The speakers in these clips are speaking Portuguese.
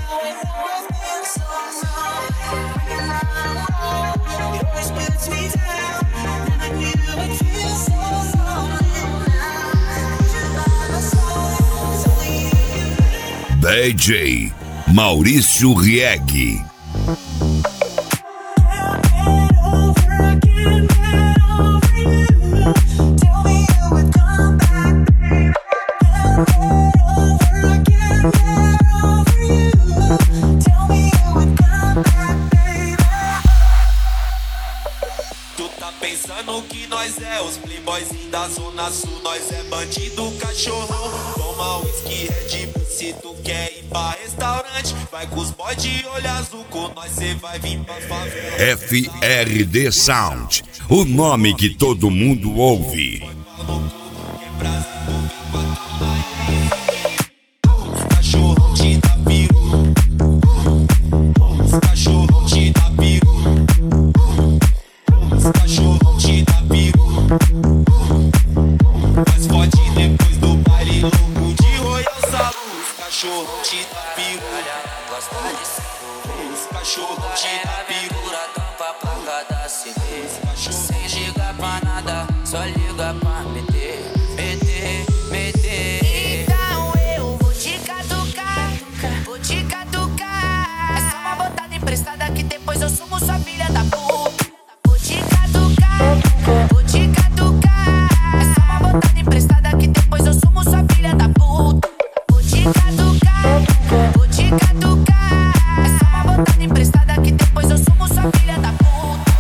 DJ Maurício Rieg. Pensando que nós é os playboyzinhos da zona sul. Nós é bandido, cachorrão. Toma whisky, Red Bull. Se tu quer ir pra restaurante, vai com os boy de olho azul. Com nós cê vai vir pra favela. FRD Sound, o nome que todo mundo ouve. Cachorrão te dá piru. Cachorrão te dá piru. Cachorrão te dá piru. Mas pode depois do baile louco de Royal Salão. Cachorrão te dá piru. Cachorrão te dá piru. Tampa pra cada CD. Sem giga pra nada, só liga pra meter. Então eu vou te catucar, vou te catucar. É só uma botada emprestada que depois eu sumo sua filha da puta. Vou te catucar, vou te catucar. É só uma botada emprestada que depois eu sumo sua filha da puta. Vou te catucar, vou te catucar. É só uma botada emprestada que depois eu sumo sua filha da puta.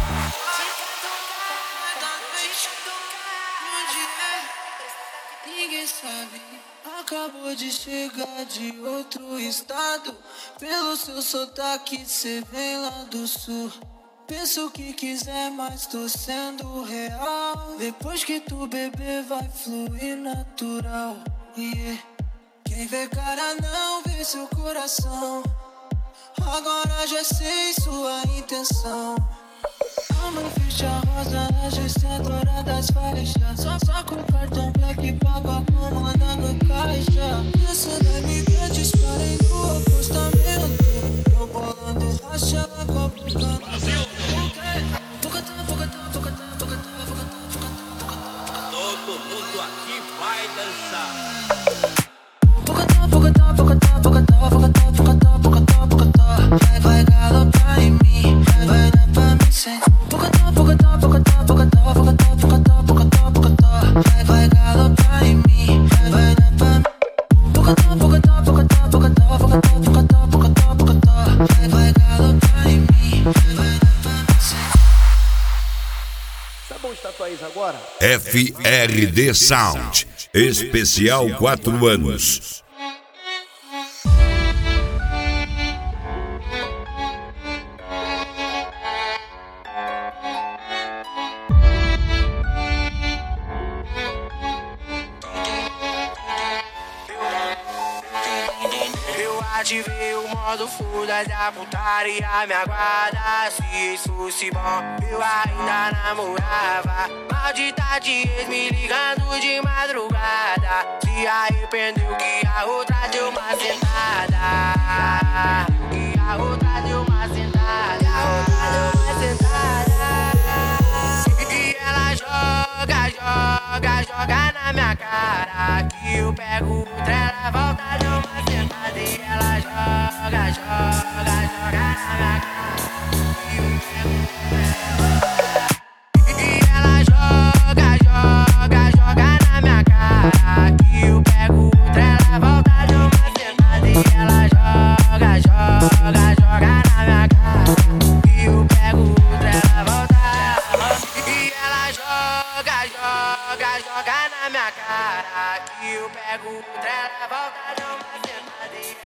Ninguém sabe, acabou de chegar de outro estado. Pelo seu sotaque cê vem lá do sul. Pensa o que quiser, mas tô sendo real. Depois que tu beber vai fluir natural. Yeah. Quem vê cara não vê seu coração. Agora já sei sua intenção. A mãe fecha rosa na gestora das faixas. Só com cartão black pago a comanda no caixa. Essa da disparei no apostamento. Tô bolando racha na copa. Todo mundo aqui vai dançar. Vai galopar em mim, vai dar pra mim sem. Vai galopar em mim, vai dar pra mim. Vai galopar em mim, vai dar pra mim sem. Tá bom, Tatuís agora? FRD Sound, especial 4 anos. Ativei o modo fuda da putaria, me aguarda. Se isso fosse bom, eu ainda namorava. Maldita de ex me ligando de madrugada. Se arrependeu que a outra deu uma sentada. Que a outra deu uma sentada. A outra deu uma sentada. E ela joga na minha cara. Que eu pego outra, ela volta, deu uma sentada. E ela joga na minha cara. Que eu pego outra, e ela joga na minha cara.